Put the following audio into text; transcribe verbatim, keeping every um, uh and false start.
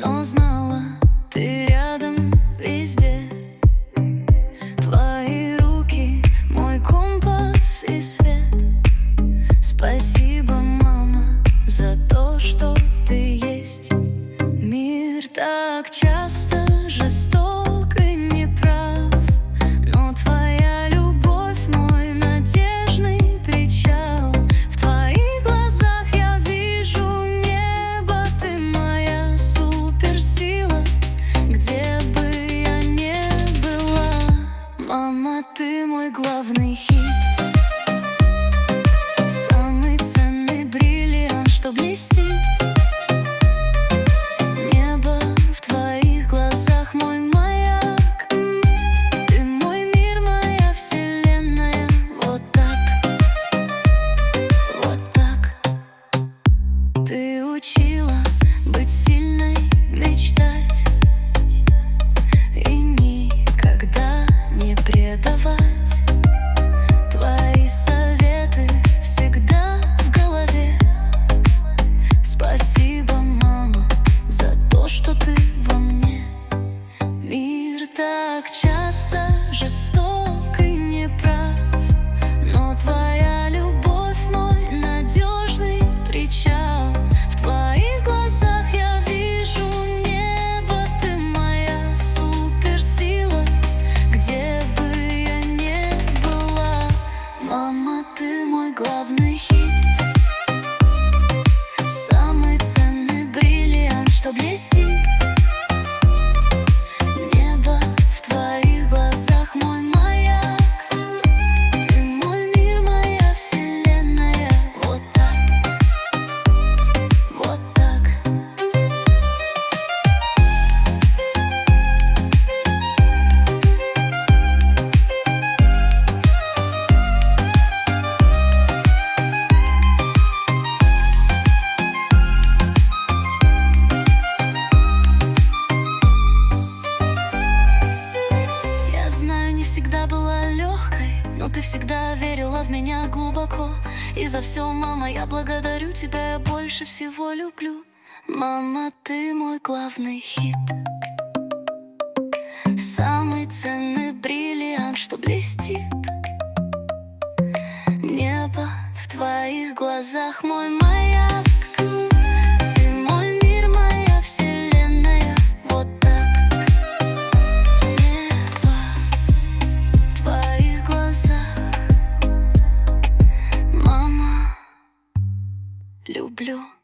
но знала, ты рядом везде. Твои руки — мой компас и свет. Спасибо, мама, за то, что ты есть. Мир так часто жесток и неправ, но твоя любовь — мой надежный причал. В твоих глазах я вижу небо, ты моя суперсила, где бы я ни была. Мама, ты мой главный хит, самый ценный бриллиант, что блестит. Небо в твоих глазах — мой маяк. Ты мой мир, моя вселенная. Вот так, вот так. Ты учила быть сильной, мечтать и никогда не предавать. Твои советы всегда в голове. Спасибо, мама, за то, что ты во мне. Мир так часто жесток и неправ, но твоя любовь — мой надежный причал. В твоих глазах я вижу небо, ты моя суперсила, где бы я ни была. Мама, ты мой главный хит, самый ценный бриллиант, что блестит. Небо в твоих глазах — мой маяк. Ты мой мир, моя вселенная. Вот так, вот так. Я знаю, не всегда была легкой, но ты всегда верила в меня глубоко. И за все, мама, я благодарю тебя, я больше всего люблю. Мама, ты мой главный хит, самый ценный бриллиант, что блестит. Небо в твоих глазах — мой маяк. Ты мой мир, моя вселенная. Вот так. Небо в твоих глазах. Мама, люблю.